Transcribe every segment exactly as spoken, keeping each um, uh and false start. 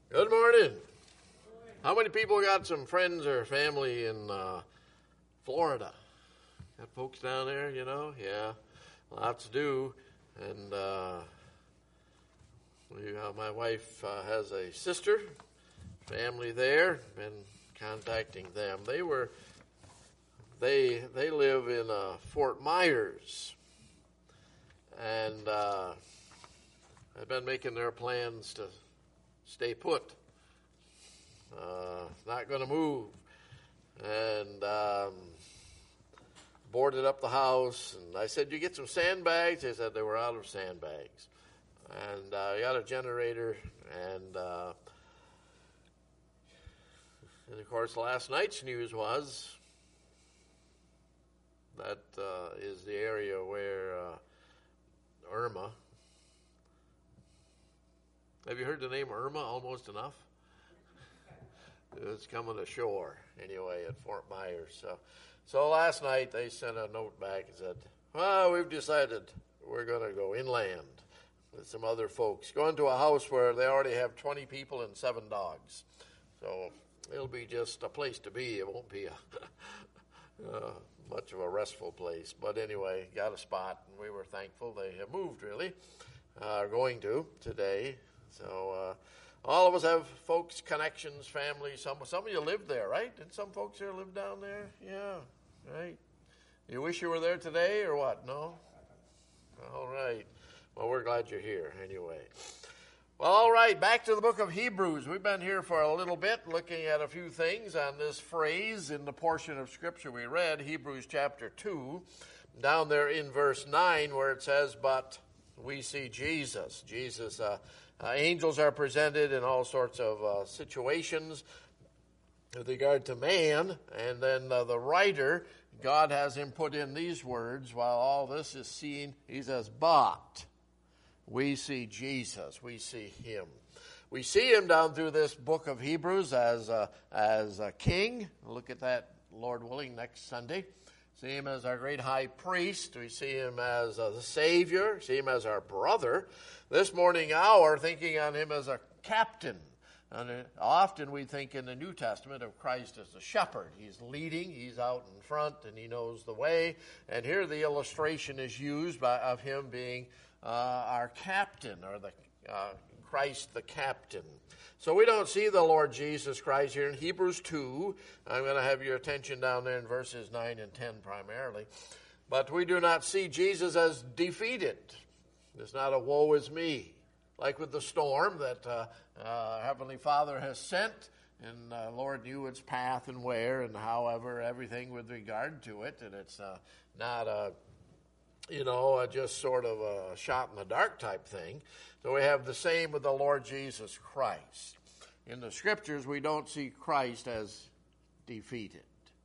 Good morning. How many people got some friends or family in uh, Florida? Got folks down there, you know? Yeah, lots do. And uh, we, uh, my wife uh, has a sister, family there. Been contacting them. They were, they they live in uh, Fort Myers, and uh, I've been making their plans to stay put. Uh, not going to move. And um, boarded up the house. And I said, you get some sandbags? They said they were out of sandbags. And I uh, got a generator. And, uh, and, of course, last night's news was that uh, is the area where uh, Irma. Have you heard the name Irma almost enough? It's coming ashore, anyway, at Fort Myers. So, so last night they sent a note back and said, well, we've decided we're going to go inland with some other folks. Going to a house where they already have twenty people and seven dogs. So it'll be just a place to be. It won't be a, uh, much of a restful place. But anyway, got a spot, and we were thankful. They have moved, really, uh, going to today. So uh, all of us have folks, connections, families. Some some of you live there, right? Did some folks here live down there? Yeah, right. You wish you were there today or what? No? All right. Well, we're glad you're here anyway. Well, all right, back to the book of Hebrews. We've been here for a little bit looking at a few things on this phrase in the portion of Scripture we read, Hebrews chapter two, down there in verse nine where it says, but we see Jesus. Jesus, uh, Uh, angels are presented in all sorts of uh, situations with regard to man, and then uh, the writer, God has him put in these words while all this is seen. He says, but we see Jesus, we see him. We see him down through this book of Hebrews as a, as a king. Look at that, Lord willing, next Sunday. See him as our great high priest. We see him as uh, the Savior. See him as our brother. This morning hour, thinking on him as a captain. And uh, often we think in the New Testament of Christ as a shepherd. He's leading, he's out in front, and he knows the way. And here the illustration is used by, of him being uh, our captain, or the uh, Christ the captain. So we don't see the Lord Jesus Christ here in Hebrews two. I'm going to have your attention down there in verses nine and ten primarily. But we do not see Jesus as defeated. It's not a woe is me, like with the storm that uh, uh, Heavenly Father has sent, and uh, Lord knew its path and where, and however, everything with regard to it, and it's uh, not a, you know, a just sort of a shot in the dark type thing. So we have the same with the Lord Jesus Christ. In the Scriptures, we don't see Christ as defeated.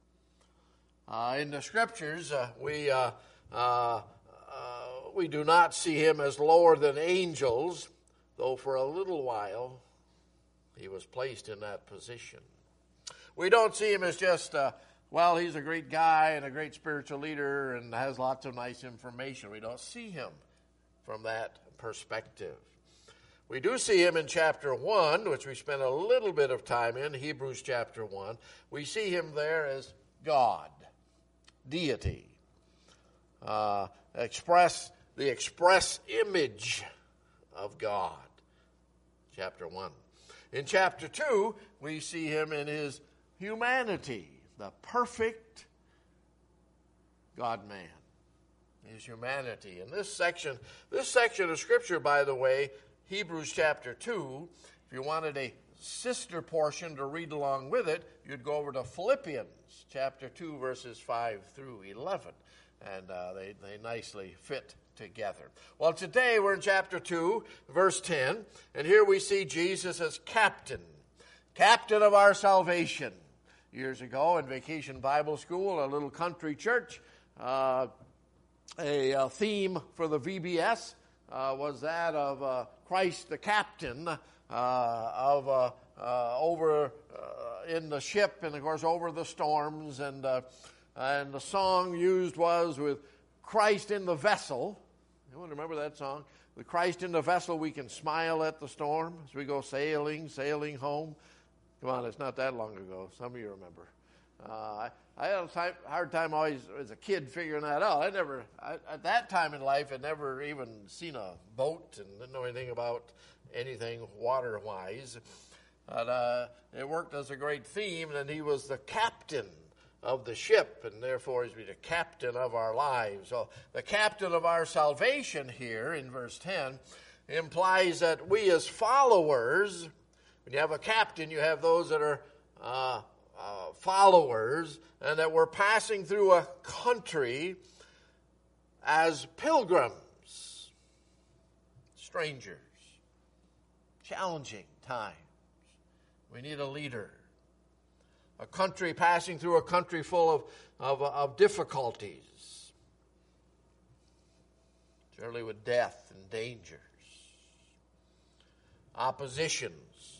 Uh, in the Scriptures, uh, we uh, uh, uh, we do not see him as lower than angels, though for a little while he was placed in that position. We don't see him as just, uh, well, he's a great guy and a great spiritual leader and has lots of nice information. We don't see him from that perspective. We do see him in chapter one, which we spent a little bit of time in, Hebrews chapter one. We see him there as God, deity, uh, express the express image of God, chapter one. In chapter two, we see him in his humanity, the perfect God-man. His humanity. And this section, this section of Scripture, by the way, Hebrews chapter two, if you wanted a sister portion to read along with it, you'd go over to Philippians chapter two, verses five through eleven. And uh, they, they nicely fit together. Well, today we're in chapter two, verse ten, and here we see Jesus as captain, captain of our salvation. Years ago in Vacation Bible School, a little country church, uh, a, a theme for the V B S uh, was that of uh, Christ the captain uh, of uh, uh, over uh, in the ship, and of course over the storms, and uh, and the song used was with Christ in the vessel, You want to remember that song? With Christ in the vessel, we can smile at the storm as we go sailing, sailing home. Come on, it's not that long ago. Some of you remember. Uh, I, I had a time, hard time always as a kid figuring that out. I never, I, at that time in life, I'd never even seen a boat and didn't know anything about anything water-wise. But uh, it worked as a great theme, and he was the captain of the ship, and therefore he's the captain of our lives. So the captain of our salvation here in verse ten implies that we as followers, when you have a captain, you have those that are uh, uh, followers, and that we're passing through a country as pilgrims, strangers, challenging times. We need a leader. A country passing through a country full of, of, of difficulties, surely with death and dangers, oppositions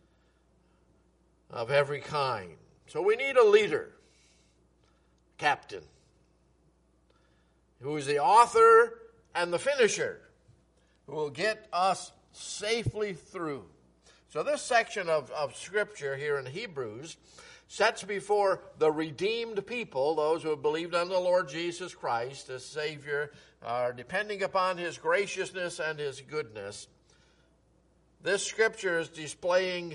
of every kind. So we need a leader, captain, who is the author and the finisher, who will get us safely through. So this section of, of Scripture here in Hebrews sets before the redeemed people, those who have believed on the Lord Jesus Christ as Savior, are depending upon His graciousness and His goodness. This Scripture is displaying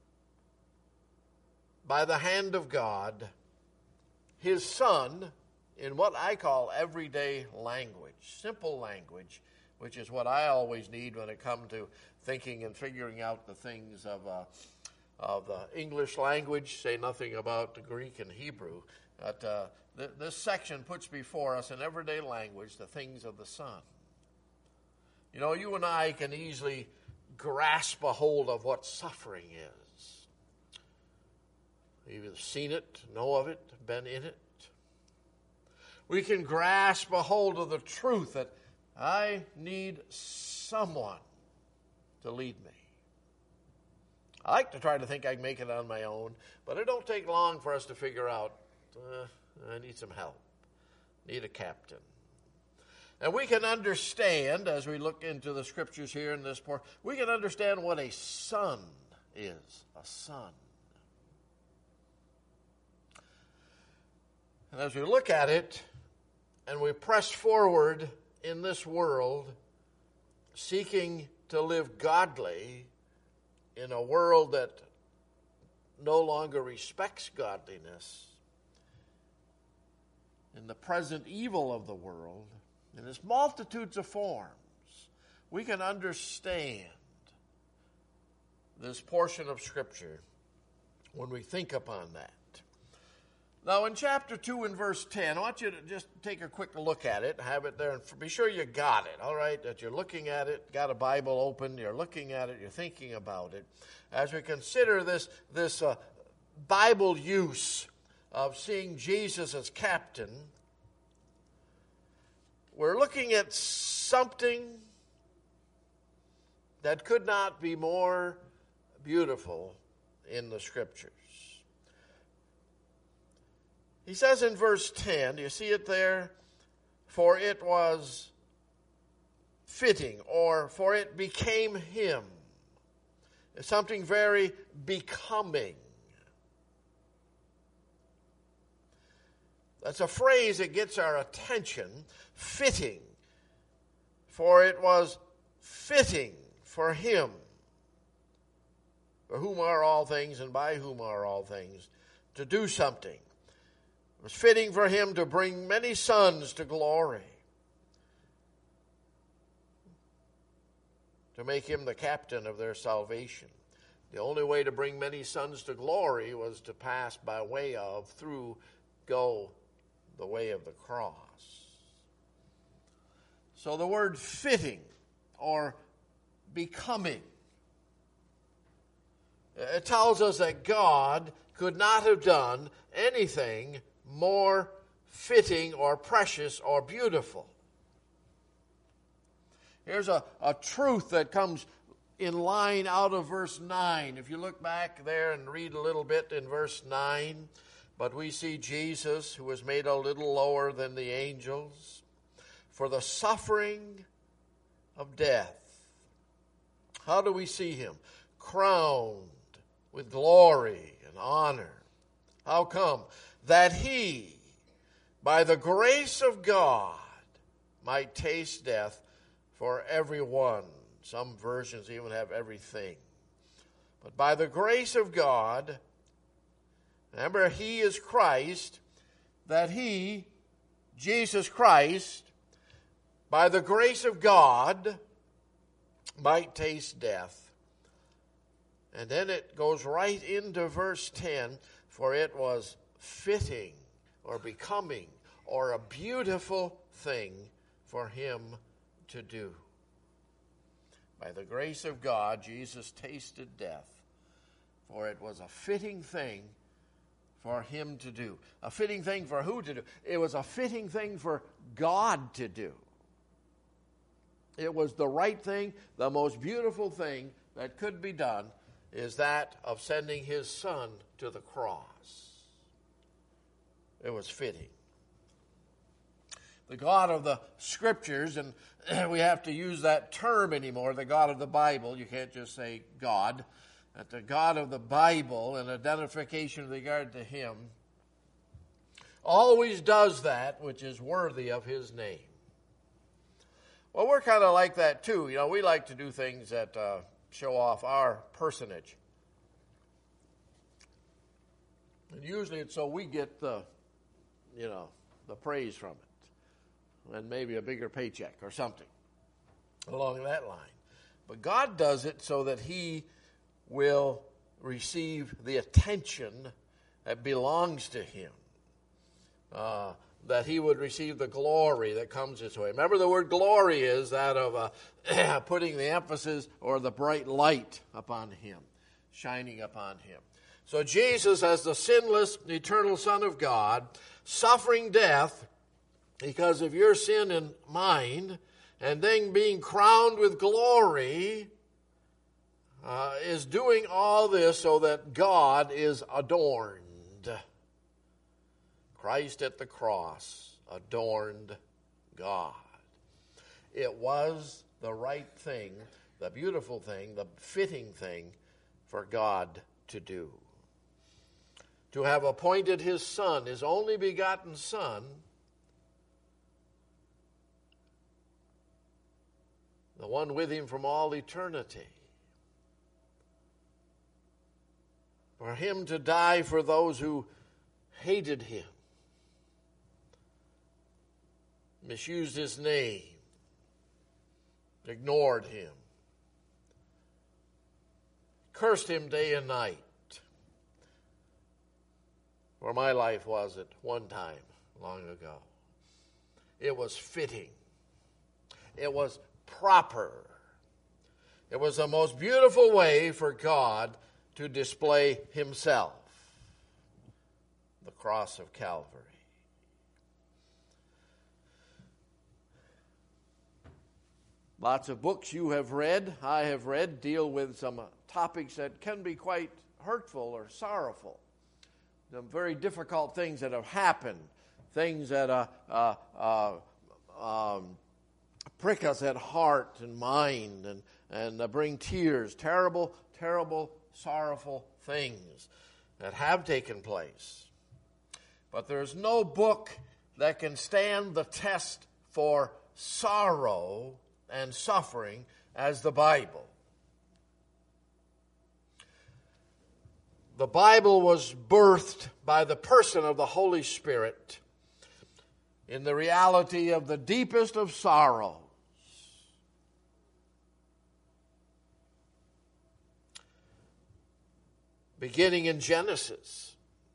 by the hand of God His Son in what I call everyday language, simple language, which is what I always need when it comes to thinking and figuring out the things of uh, of the English language, say nothing about the Greek and Hebrew. But uh, th- this section puts before us in everyday language the things of the Son. You know, you and I can easily grasp a hold of what suffering is. We've either seen it, know of it, been in it. We can grasp a hold of the truth that I need someone to lead me. I like to try to think I can make it on my own, but it don't take long for us to figure out, uh, I need some help. Need a captain. And we can understand, as we look into the Scriptures here in this part, we can understand what a son is. A son. And as we look at it, and we press forward in this world, seeking to live godly, in a world that no longer respects godliness, in the present evil of the world, in its multitudes of forms, we can understand this portion of Scripture when we think upon that. Now, in chapter two and verse ten, I want you to just take a quick look at it, have it there, and be sure you got it, all right, that you're looking at it, got a Bible open, you're looking at it, you're thinking about it. As we consider this, this uh, Bible use of seeing Jesus as captain, we're looking at something that could not be more beautiful in the Scriptures. He says in verse ten, do you see it there? For it was fitting, or for it became him. It's something very becoming. That's a phrase that gets our attention. Fitting. For it was fitting for him, for whom are all things and by whom are all things, to do something. It was fitting for him to bring many sons to glory, to make him the captain of their salvation. The only way to bring many sons to glory was to pass by way of, through, go the way of the cross. So the word fitting or becoming, it tells us that God could not have done anything more fitting or precious or beautiful. Here's a, a truth that comes in line out of verse nine. If you look back there and read a little bit in verse nine, but we see Jesus, who was made a little lower than the angels, for the suffering of death. How do we see him? Crowned with glory and honor. How come? That he, by the grace of God, might taste death for everyone. Some versions even have everything. But by the grace of God, remember, he is Christ, that he, Jesus Christ, by the grace of God, might taste death. And then it goes right into verse ten, for it was fitting or becoming or a beautiful thing for him to do. By the grace of God, Jesus tasted death, for it was a fitting thing for him to do. A fitting thing for who to do? It was a fitting thing for God to do. It was the right thing, the most beautiful thing that could be done is that of sending his son to the cross. It was fitting. The God of the Scriptures, and we have to use that term anymore, the God of the Bible. You can't just say God. That the God of the Bible, and identification with regard to him, always does that which is worthy of his name. Well, we're kind of like that too. You know, we like to do things that uh, show off our personage. And usually it's so we get the, you know, the praise from it. And maybe a bigger paycheck or something along that line. But God does it so that he will receive the attention that belongs to him. Uh, that he would receive the glory that comes his way. Remember, the word glory is that of uh, putting the emphasis or the bright light upon him, shining upon him. So Jesus, as the sinless, eternal Son of God, suffering death because of your sin and mine, and then being crowned with glory, uh, is doing all this so that God is adorned. Christ at the cross adorned God. It was the right thing, the beautiful thing, the fitting thing for God to do. To have appointed his Son, his only begotten Son, the one with him from all eternity, for him to die for those who hated him, misused his name, ignored him, cursed him day and night. For my life was at one time long ago. It was fitting. It was proper. It was the most beautiful way for God to display himself. The cross of Calvary. Lots of books you have read, I have read, deal with some topics that can be quite hurtful or sorrowful. Some very difficult things that have happened, things that uh, uh, uh, um, prick us at heart and mind and, and uh, bring tears, terrible, terrible, sorrowful things that have taken place. But there's no book that can stand the test for sorrow and suffering as the Bible. The Bible was birthed by the person of the Holy Spirit in the reality of the deepest of sorrows. Beginning in Genesis,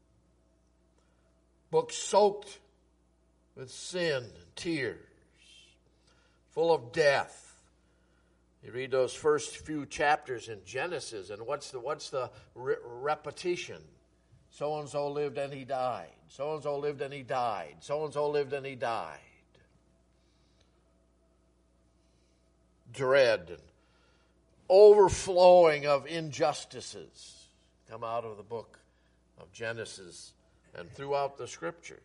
book soaked with sin and tears, full of death. You read those first few chapters in Genesis, and what's the what's the re- repetition? So and so lived and he died. So and so lived and he died. So and so lived and he died. Dread and overflowing of injustices come out of the book of Genesis and throughout the Scriptures.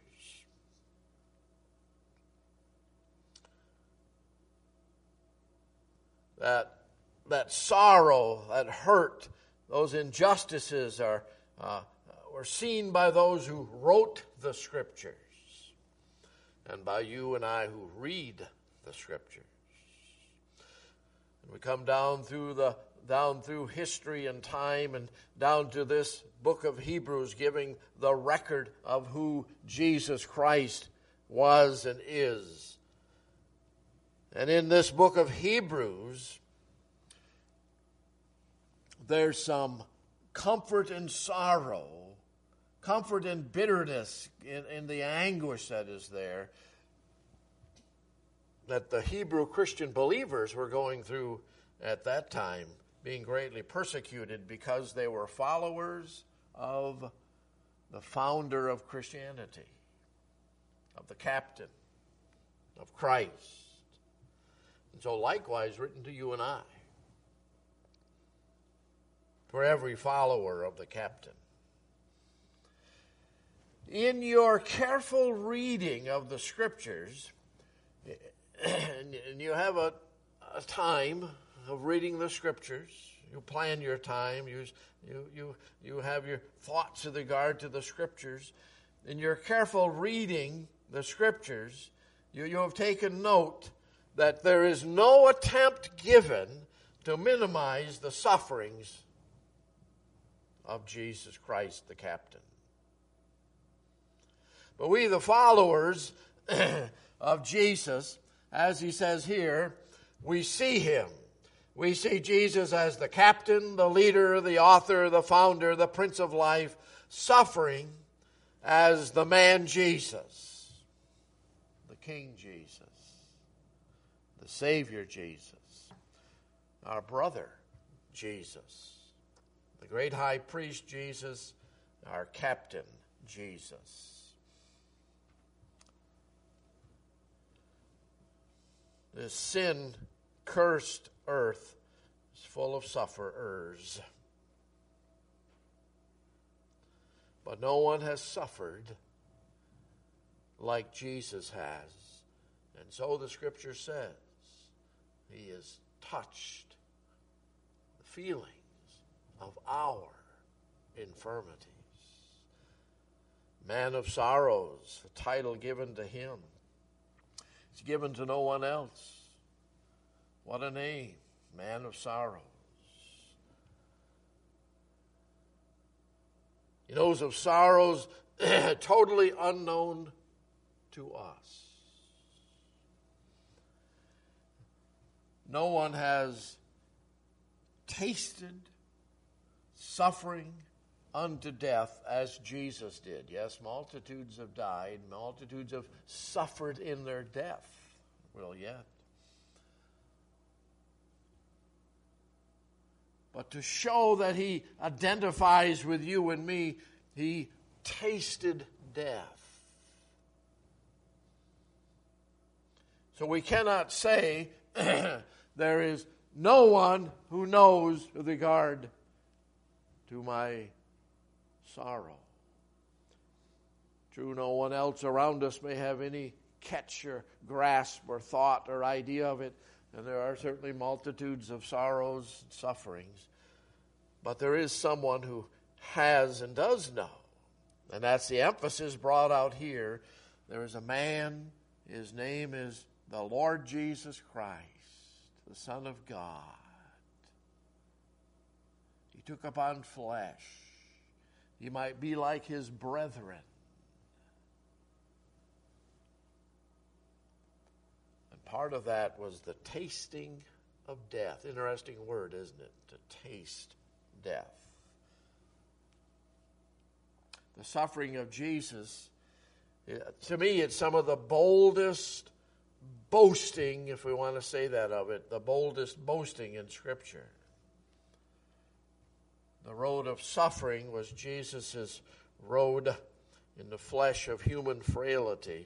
that that sorrow, that hurt, those injustices are uh, were seen by those who wrote the Scriptures and by you and I who read the Scriptures. And we come down through the down through history and time and down to this book of Hebrews, giving the record of who Jesus Christ was and is. And in this book of Hebrews, there's some comfort in sorrow, comfort in bitterness, in, in the anguish that is there, that the Hebrew Christian believers were going through at that time, being greatly persecuted because they were followers of the founder of Christianity, of the captain, of Christ. And so likewise written to you and I, for every follower of the captain. In your careful reading of the Scriptures, and you have a, a time of reading the Scriptures, you plan your time, you, you, you, you have your thoughts with regard to the Scriptures. In your careful reading the Scriptures, you, you have taken note that there is no attempt given to minimize the sufferings of Jesus Christ, the captain. But we, the followers of Jesus, as he says here, we see him. We see Jesus as the captain, the leader, the author, the founder, the Prince of Life, suffering as the man Jesus, the King Jesus, the Savior Jesus, our brother Jesus, the great high priest Jesus, our captain Jesus. This sin-cursed earth is full of sufferers. But no one has suffered like Jesus has. And so the Scripture says, he has touched the feelings of our infirmities. Man of sorrows, a title given to him. It's given to no one else. What a name, man of sorrows. He knows of sorrows totally unknown to us. No one has tasted suffering unto death as Jesus did. Yes, multitudes have died, multitudes have suffered in their death. Well, yet. But to show that he identifies with you and me, he tasted death. So we cannot say there is no one who knows with regard to my sorrow. True, no one else around us may have any catch or grasp or thought or idea of it. And there are certainly multitudes of sorrows and sufferings. But there is someone who has and does know. And that's the emphasis brought out here. There is a man, his name is the Lord Jesus Christ, the Son of God. He took upon flesh. He might be like his brethren. And part of that was the tasting of death. Interesting word, isn't it? To taste death. The suffering of Jesus, to me, it's some of the boldest boasting, if we want to say that of it, the boldest boasting in Scripture. The road of suffering was Jesus' road in the flesh of human frailty.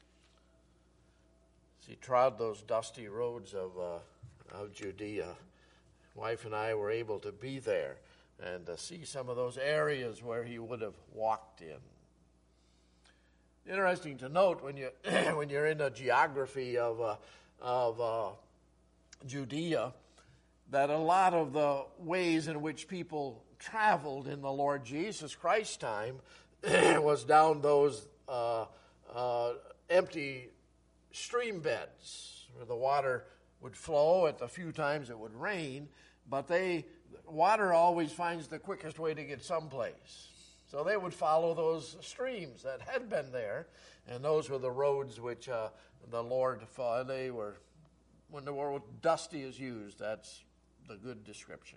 As he trod those dusty roads of uh, of Judea, wife and I were able to be there and uh, see some of those areas where he would have walked in. Interesting to note when you when you're in the geography of uh, of uh, Judea, that a lot of the ways in which people traveled in the Lord Jesus Christ's time was down those uh, uh, empty stream beds where the water would flow. At the few times it would rain, but they water always finds the quickest way to get someplace. So they would follow those streams that had been there, and those were the roads which uh, the Lord fought. They were, when the word dusty is used, that's the good description.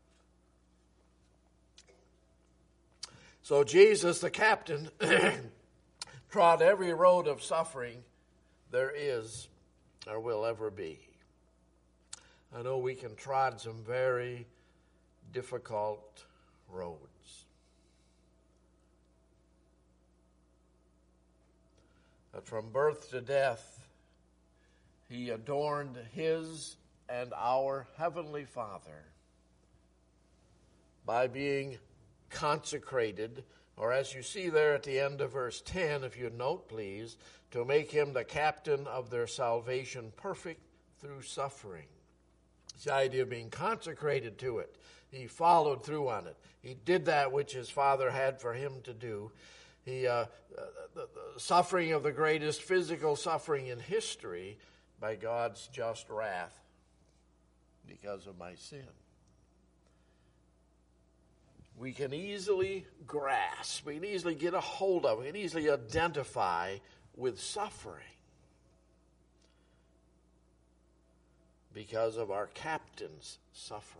So Jesus, the captain, trod every road of suffering there is or will ever be. I know we can trod some very difficult roads. But from birth to death, he adorned his and our Heavenly Father by being consecrated, or as you see there at the end of verse ten, if you note please, to make him the captain of their salvation perfect through suffering. It's the idea of being consecrated to it. He followed through on it. He did that which his Father had for him to do. He, uh, the, the suffering of the greatest physical suffering in history by God's just wrath because of my sin. We can easily grasp, we can easily get a hold of, we can easily identify with suffering because of our captain's suffering.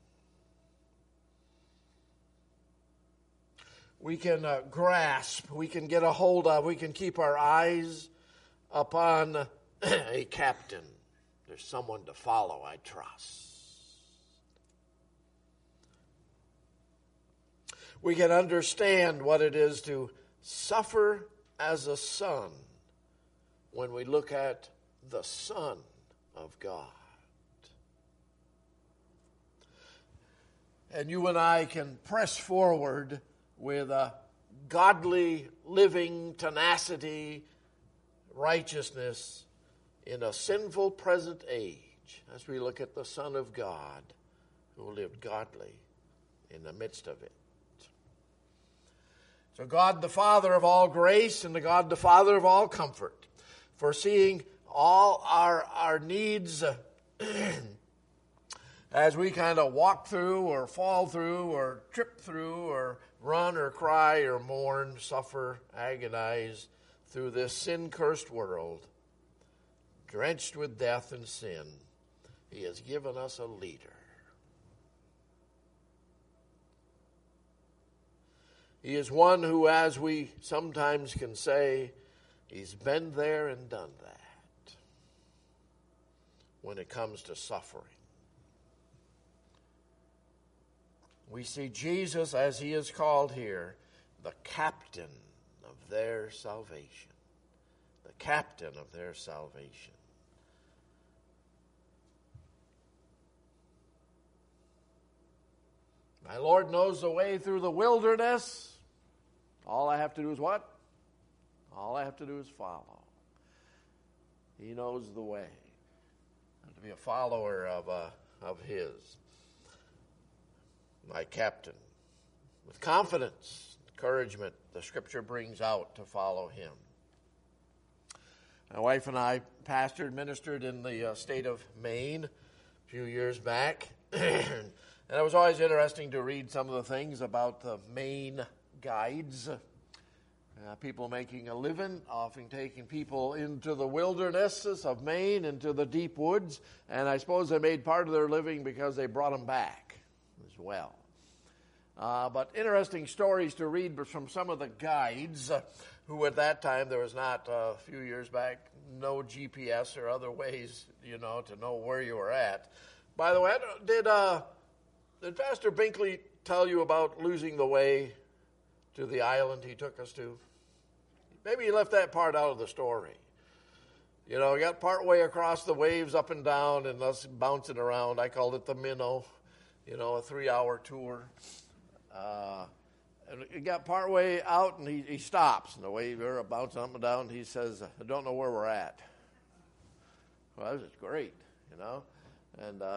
We can uh, grasp, we can get a hold of, we can keep our eyes upon a captain. There's someone to follow, I trust. We can understand what it is to suffer as a son when we look at the Son of God. And you and I can press forward with a godly living tenacity, righteousness in a sinful present age as we look at the Son of God who lived godly in the midst of it. So God the Father of all grace and the God the Father of all comfort, foreseeing all our, our needs as we kind of walk through or fall through or trip through or run or cry or mourn, suffer, agonize through this sin-cursed world, drenched with death and sin, he has given us a leader. He is one who, as we sometimes can say, he's been there and done that when it comes to suffering. We see Jesus, as he is called here, the captain of their salvation. The captain of their salvation. My Lord knows the way through the wilderness. All I have to do is what? All I have to do is follow. He knows the way. And to be a follower of, uh, of his. My captain. With confidence, encouragement, the Scripture brings out to follow him. My wife and I pastored, ministered in the uh, state of Maine a few years back. And it was always interesting to read some of the things about the Maine guides. Uh, people making a living, often taking people into the wildernesses of Maine, into the deep woods. And I suppose they made part of their living because they brought them back as well. Uh, but interesting stories to read from some of the guides uh, who at that time, there was not, uh, a few years back, no G P S or other ways, you know, to know where you were at. By the way, did... Uh, Did Pastor Binkley tell you about losing the way to the island he took us to? Maybe he left that part out of the story. You know, we got part way across the waves up and down and us bouncing around. I called it the minnow, you know, a three-hour tour. Uh, and it got part way out and he, he stops. And the wave are bouncing up and down. He says, I don't know where we're at. Well, this is great, you know. And uh,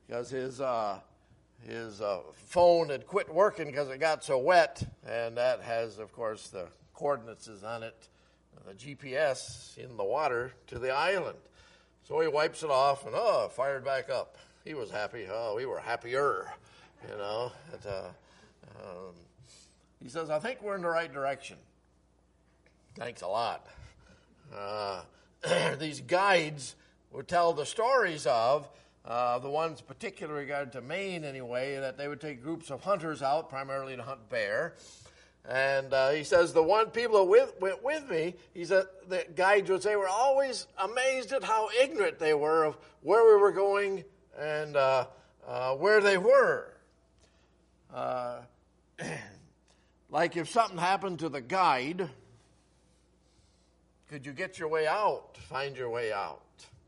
because his uh, his uh, phone had quit working because it got so wet, and that has, of course, the coordinates on it, the G P S in the water to the island. So he wipes it off and, oh, fired back up. He was happy. Oh, we were happier, you know. But, uh, um, he says, I think we're in the right direction. Thanks a lot. Uh, these guides would tell the stories of, uh, the ones particularly regard to Maine anyway, that they would take groups of hunters out, primarily to hunt bear. And uh, he says the one people who with, went with me, he said the guides would say were always amazed at how ignorant they were of where we were going and uh, uh, where they were. Uh, like if something happened to the guide, could you get your way out, find your way out?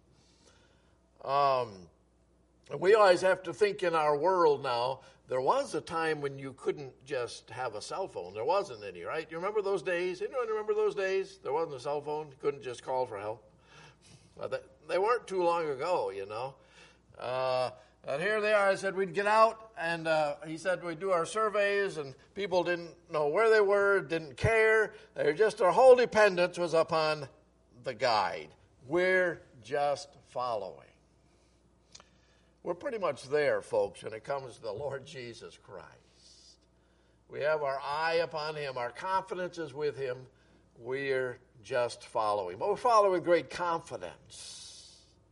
Um, we always have to think in our world now. There was a time when you couldn't just have a cell phone. There wasn't any, right? You remember those days? Anyone remember those days? There wasn't a cell phone. You couldn't just call for help. Well, they, they weren't too long ago, you know. Uh, and here they are. I said we'd get out, and uh, he said we'd do our surveys, and people didn't know where they were, didn't care. They were just, their whole dependence was upon the guide. We're just following. We're pretty much there, folks, when it comes to the Lord Jesus Christ. We have our eye upon him. Our confidence is with him. We're just following. But we're following with great confidence.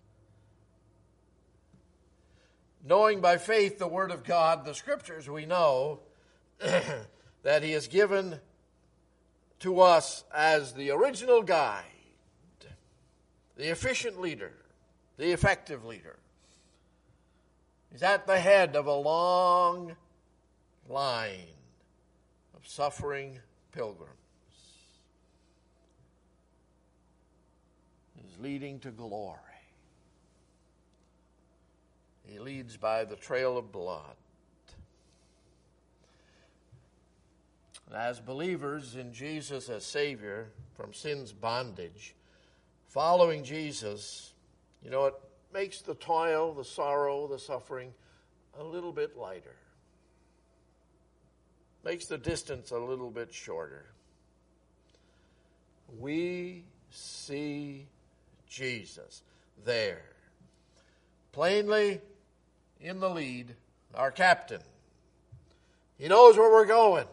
Knowing by faith the Word of God, the Scriptures, we know that he has given to us as the original guide, the efficient leader, the effective leader. He's at the head of a long line of suffering pilgrims. He's leading to glory. He leads by the trail of blood. And as believers in Jesus as Savior from sin's bondage, following Jesus, you know, it makes the toil, the sorrow, the suffering a little bit lighter. Makes the distance a little bit shorter. We see Jesus there, plainly in the lead, our captain. He knows where we're going.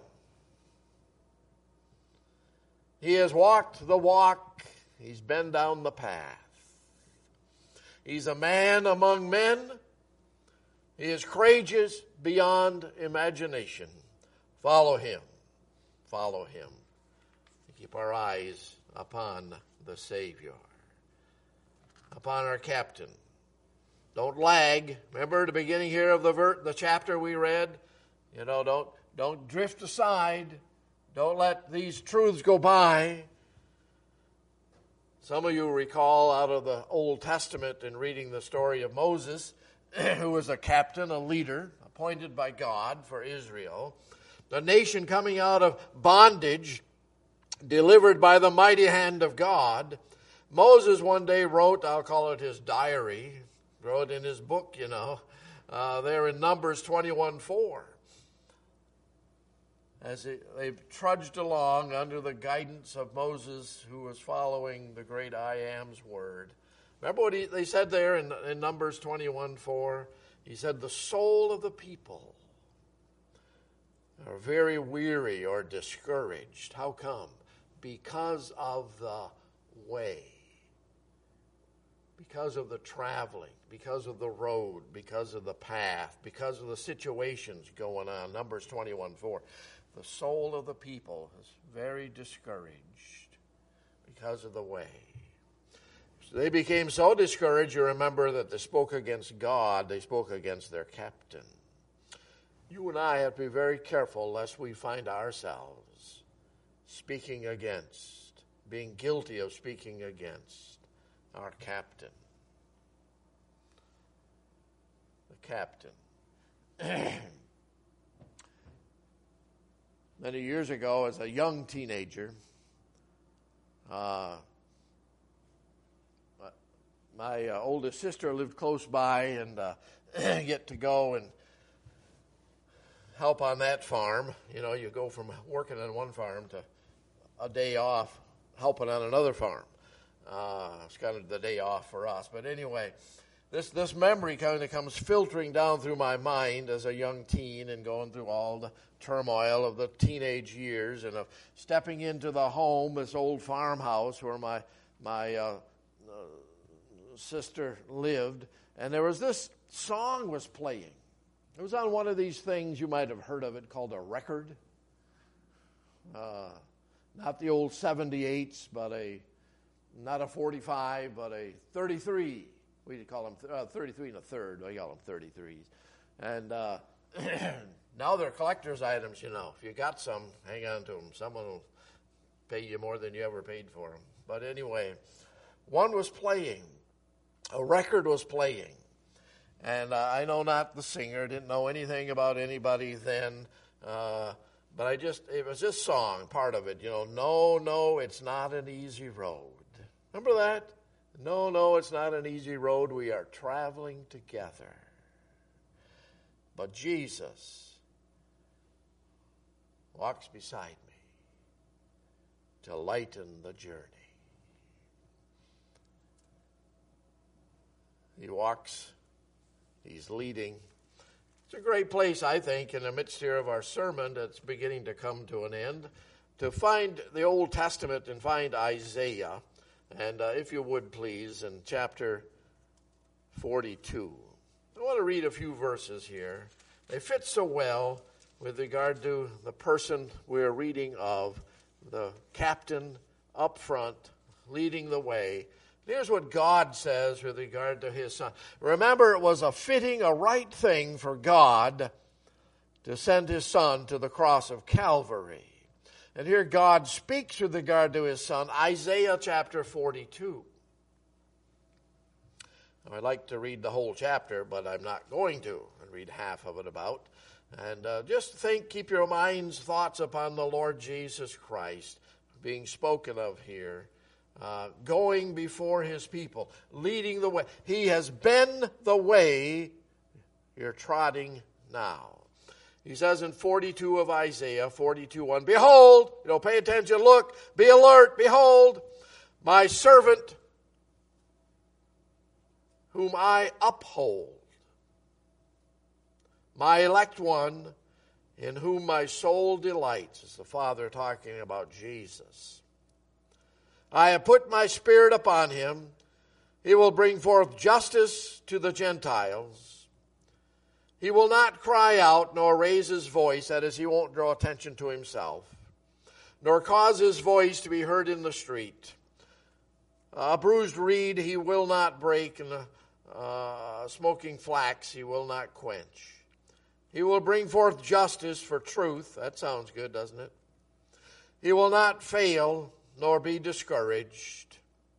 He has walked the walk. He's been down the path. He's a man among men. He is courageous beyond imagination. Follow him. Follow him. Keep our eyes upon the Savior, upon our captain. Don't lag. Remember the beginning here of the ver- the chapter we read? You know, don't don't drift aside. Don't let these truths go by. Some of you recall out of the Old Testament in reading the story of Moses, who was a captain, a leader, appointed by God for Israel. The nation coming out of bondage, delivered by the mighty hand of God. Moses one day wrote, I'll call it his diary, wrote in his book, you know, uh, there in Numbers twenty-one four. As it, they've trudged along under the guidance of Moses, who was following the great I Am's word. Remember what he, they said there in, in Numbers twenty-one four? He said, the soul of the people are very weary or discouraged. How come? Because of the way. Because of the traveling, because of the road, because of the path, because of the situations going on. Numbers twenty-one four. The soul of the people is very discouraged because of the way. So they became so discouraged, you remember, that they spoke against God. They spoke against their captain. You and I have to be very careful lest we find ourselves speaking against, being guilty of speaking against our captain. The captain. Many years ago, as a young teenager, uh, my uh, oldest sister lived close by, and uh, get to go and help on that farm. You know, you go from working on one farm to a day off helping on another farm. Uh, it's kind of the day off for us. But anyway, this this memory kind of comes filtering down through my mind as a young teen and going through all the turmoil of the teenage years and of stepping into the home, this old farmhouse where my my uh, uh, sister lived. And there was this song was playing. It was on one of these things, you might have heard of it, called a record. Uh, not the old seventy-eights, but a not a forty-five, but a thirty-three. We call them uh, thirty-three and a third. We call them thirty-threes. And uh, now they're collector's items, you know. If you got some, hang on to them. Someone will pay you more than you ever paid for them. But anyway, one was playing. A record was playing. And uh, I know not the singer, didn't know anything about anybody then. Uh, but I just, it was this song, part of it, you know, no, no, it's not an easy road. Remember that? No, no, it's not an easy road. We are traveling together. But Jesus walks beside me to lighten the journey. He walks, he's leading. It's a great place, I think, in the midst here of our sermon that's beginning to come to an end, to find the Old Testament and find Isaiah. And uh, if you would, please, in chapter forty-two. I want to read a few verses here. They fit so well with regard to the person we're reading of, the captain up front, leading the way. Here's what God says with regard to his son. Remember, it was a fitting, a right thing for God to send his son to the cross of Calvary. And here God speaks with regard to his son, Isaiah chapter forty-two. I'd like to read the whole chapter, but I'm not going to. I'll read half of it about. And uh, just think, keep your mind's thoughts upon the Lord Jesus Christ being spoken of here. Uh, going before his people, leading the way. He has been the way you're trotting now. He says in forty-two of Isaiah, forty-two one, behold, you know, pay attention, look, be alert, behold, my servant whom I uphold, my elect one in whom my soul delights. It's the Father talking about Jesus. I have put my spirit upon him. He will bring forth justice to the Gentiles. He will not cry out nor raise his voice, that is, he won't draw attention to himself, nor cause his voice to be heard in the street. A bruised reed he will not break, and a uh, smoking flax he will not quench. He will bring forth justice for truth. That sounds good, doesn't it? He will not fail nor be discouraged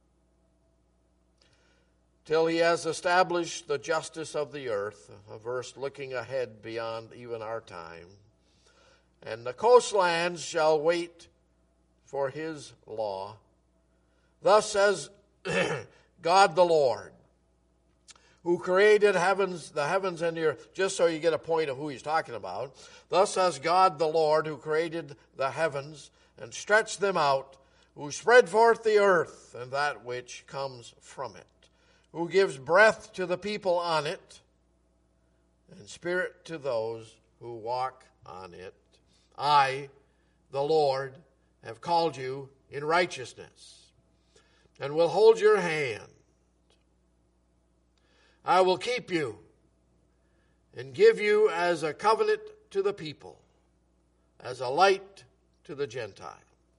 till he has established the justice of the earth, a verse looking ahead beyond even our time. And the coastlands shall wait for his law. Thus says God the Lord, who created heavens, the heavens and the earth, just so you get a point of who he's talking about. Thus says God the Lord, who created the heavens and stretched them out, who spread forth the earth and that which comes from it, who gives breath to the people on it, and spirit to those who walk on it. I, the Lord, have called you in righteousness, and will hold your hand. I will keep you, and give you as a covenant to the people, as a light to the Gentiles,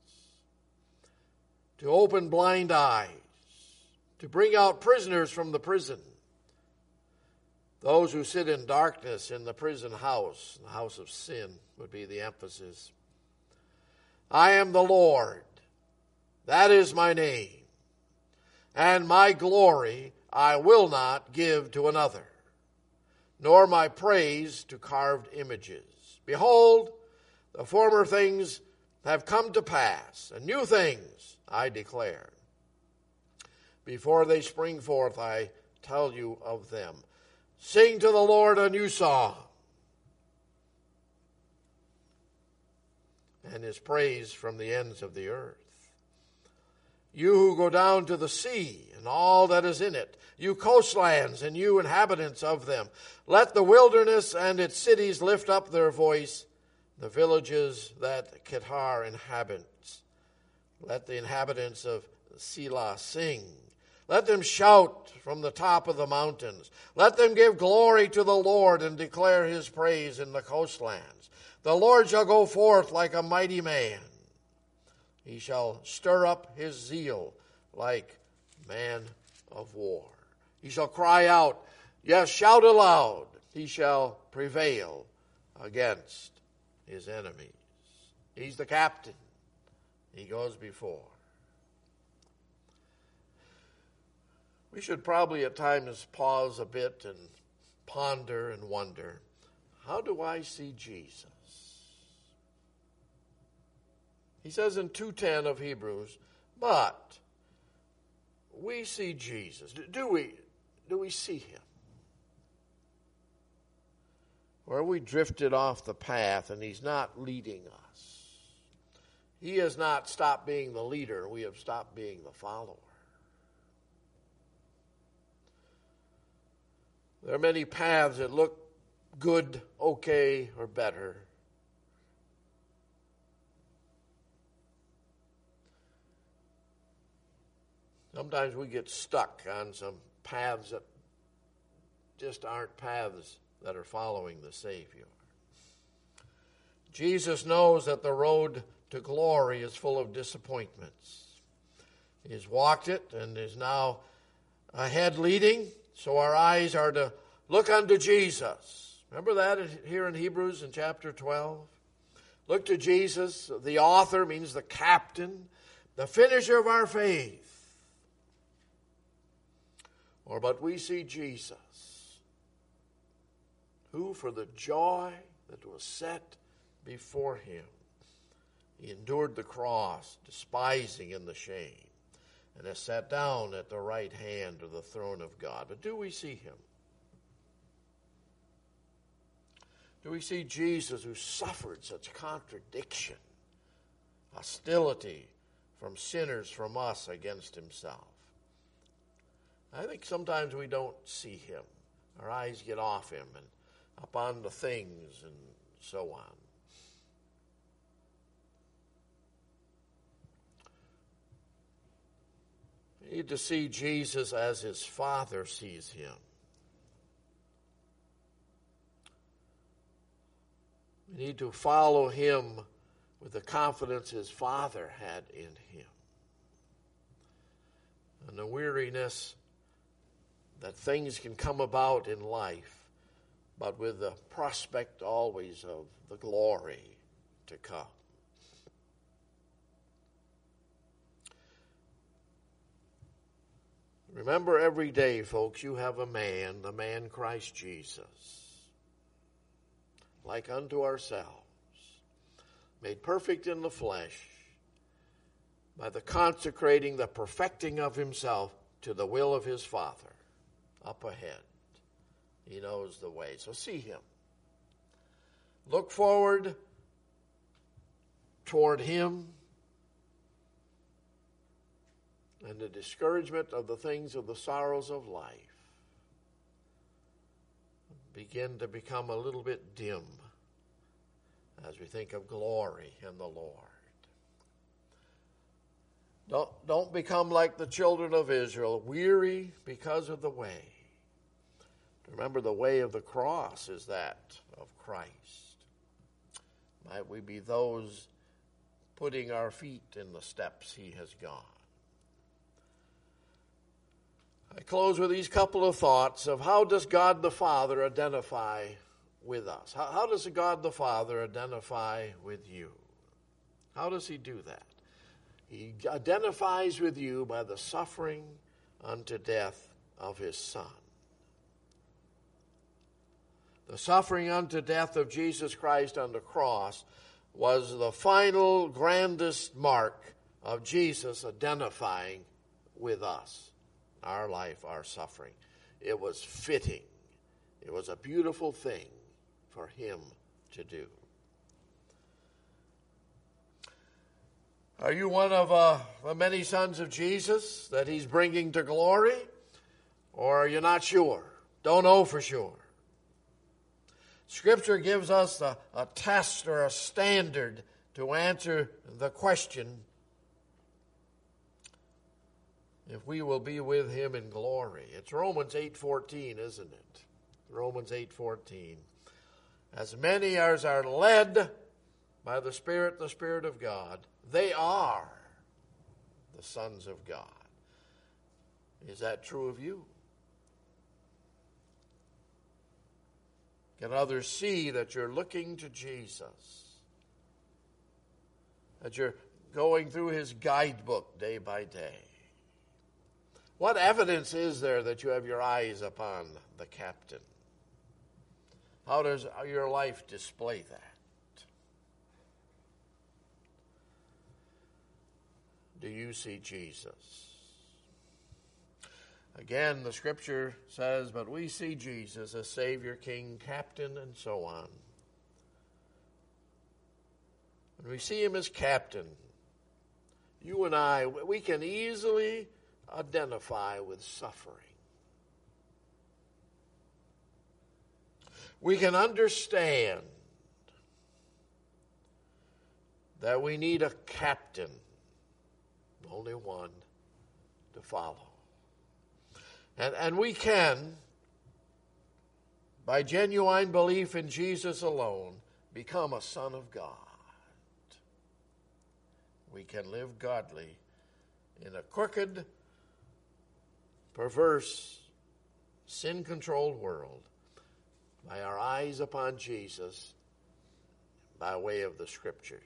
to open blind eyes, to bring out prisoners from the prison, those who sit in darkness in the prison house, the house of sin would be the emphasis. I am the Lord, that is my name, and my glory I will not give to another, nor my praise to carved images. Behold, the former things have come to pass, and new things I declare. Before they spring forth, I tell you of them. Sing to the Lord a new song, and his praise from the ends of the earth. You who go down to the sea and all that is in it, you coastlands and you inhabitants of them, let the wilderness and its cities lift up their voice, the villages that Kedar inhabits. Let the inhabitants of Selah sing. Let them shout from the top of the mountains. Let them give glory to the Lord and declare his praise in the coastlands. The Lord shall go forth like a mighty man. He shall stir up his zeal like man of war. He shall cry out, yes, shout aloud. He shall prevail against his enemies. He's the captain. He goes before. We should probably at times pause a bit and ponder and wonder, how do I see Jesus? He says in two ten of Hebrews, but we see Jesus. Do we, do we see him? Or have we drifted off the path and he's not leading us? He has not stopped being the leader. We have stopped being the follower. There are many paths that look good, okay, or better. Sometimes we get stuck on some paths that just aren't paths that are following the Savior. Jesus knows that the road to glory is full of disappointments. He has walked it and is now ahead leading, so our eyes are to look unto Jesus. Remember that here in Hebrews in chapter twelve? Look to Jesus. The author means the captain, the finisher of our faith. Or, but we see Jesus, who for the joy that was set before him, he endured the cross, despising in the shame, and has sat down at the right hand of the throne of God. But do we see him? Do we see Jesus who suffered such contradiction, hostility from sinners, from us against himself? I think sometimes we don't see him. Our eyes get off him and up on the things and so on. We need to see Jesus as his Father sees him. We need to follow him with the confidence his Father had in him. And the weariness that things can come about in life, but with the prospect always of the glory to come. Remember, every day, folks, you have a man, the man Christ Jesus, like unto ourselves, made perfect in the flesh by the consecrating, the perfecting of himself to the will of his Father. Up ahead. He knows the way. So see him. Look forward toward him and the discouragement of the things of the sorrows of life begin to become a little bit dim as we think of glory in the Lord. Don't, don't become like the children of Israel, weary because of the way. Remember, the way of the cross is that of Christ. Might we be those putting our feet in the steps he has gone. I close with these couple of thoughts of how does God the Father identify with us? How, how does God the Father identify with you? How does he do that? He identifies with you by the suffering unto death of his Son. The suffering unto death of Jesus Christ on the cross was the final, grandest mark of Jesus identifying with us our life, our suffering. It was fitting. It was a beautiful thing for him to do. Are you one of uh, the many sons of Jesus that he's bringing to glory? Or are you not sure? Don't know for sure. Scripture gives us a, a test or a standard to answer the question if we will be with him in glory. It's Romans eight fourteen, isn't it? Romans eight fourteen. As many as are led by the Spirit, the Spirit of God, they are the sons of God. Is that true of you? Can others see that you're looking to Jesus? That you're going through his guidebook day by day? What evidence is there that you have your eyes upon the captain? How does your life display that? Do you see Jesus? Again, the Scripture says, but we see Jesus as Savior, King, Captain, and so on. When we see him as Captain, you and I, we can easily identify with suffering. We can understand that we need a captain, only one, to follow. And, and we can, by genuine belief in Jesus alone, become a son of God. We can live godly in a crooked, perverse, sin-controlled world by our eyes upon Jesus by way of the Scriptures.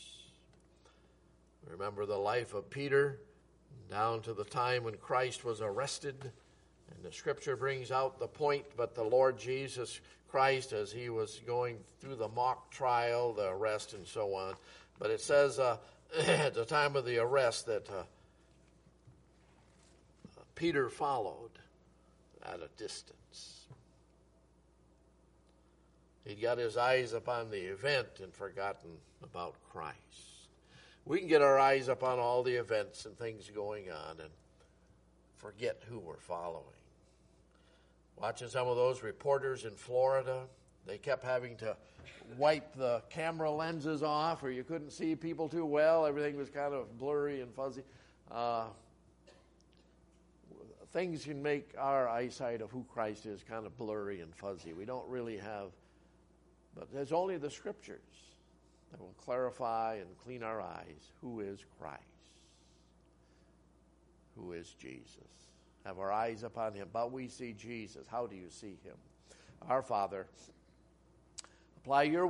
Remember the life of Peter down to the time when Christ was arrested. And the Scripture brings out the point, but the Lord Jesus Christ, as he was going through the mock trial, the arrest, and so on. But it says uh, at the time of the arrest that uh, Peter followed at a distance. He'd got his eyes upon the event and forgotten about Christ. We can get our eyes upon all the events and things going on and forget who we're following. Watching some of those reporters in Florida, they kept having to wipe the camera lenses off, or you couldn't see people too well. Everything was kind of blurry and fuzzy. Uh, things can make our eyesight of who Christ is kind of blurry and fuzzy. We don't really have, but there's only the Scriptures that will clarify and clean our eyes. Who is Christ? Who is Jesus? Have our eyes upon him. But we see Jesus. How do you see him? Our Father, apply your